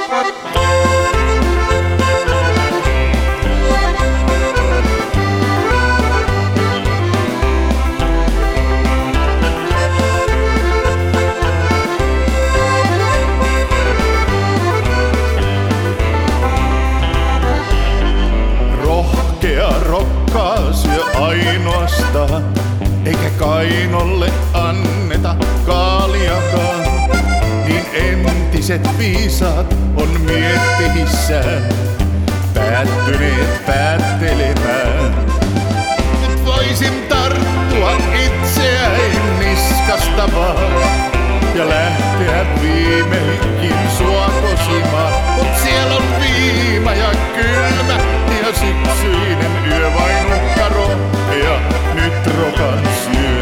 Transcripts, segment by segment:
Rokkaa syö ainoastaan, eikä kainolle anneta kaaliakaan. Niin entiset viisaat on miettihissään päättyneet päättelemään. Nyt voisin tarttua itseäni niskasta vaan ja lähteä viimeinkin sua kosimaan. Mut siellä on viima ja kylmä ja syksyinen yö vain uhkaro ja nyt rokan syö.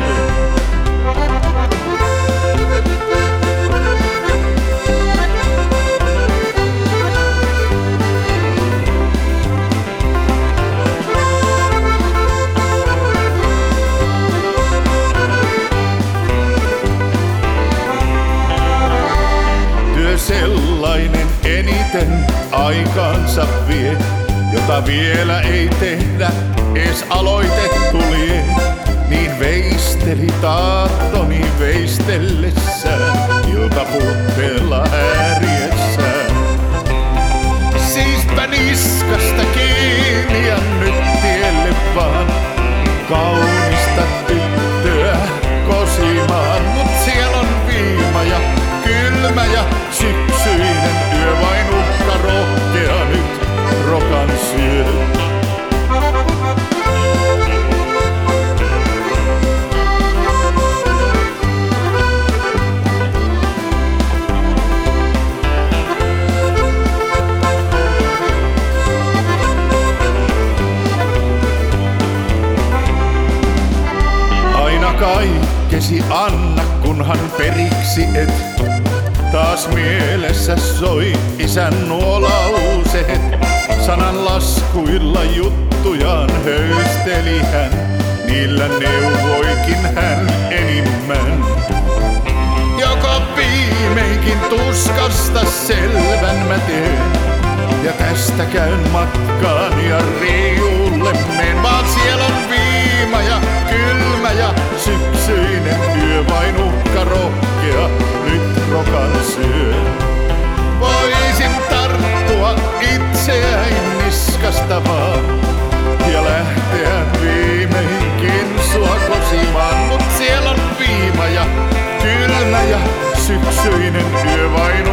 Työ sellainen eniten aikaansa vie, jota vielä ei tehdä, ees aloitettu lie. Niin veisteli taattoni veistellessään, iltapuhteella ääriessään. Siispä niskasta kiinni ja nyt tielle vaan kaunista tyttöä kosimaan. Mut siellä on viima ja kylmä ja syksyinen yö vain uhka rohkea nyt rokan syö. Aina kaikkesi anna, kunhan periksi et. Taas mielessä soi isän nuo lauseet. Sananlaskuilla juttujaan höysteli hän, niillä neuvoikin hän enimmän. Joko viimeinkin tuskasta selvän mä teen, ja tästä käyn matkaan ja riulle meen. Vaan siellä on viima ja kylmä ja syksyinen yö vain uhka rohkea nyt rokan syö. Voisin tarttua itseäni niskasta vaan ja lähteä viimeinkin sua kosimaan. Mut siellä on viima ja kylmä ja syksyinen yö vain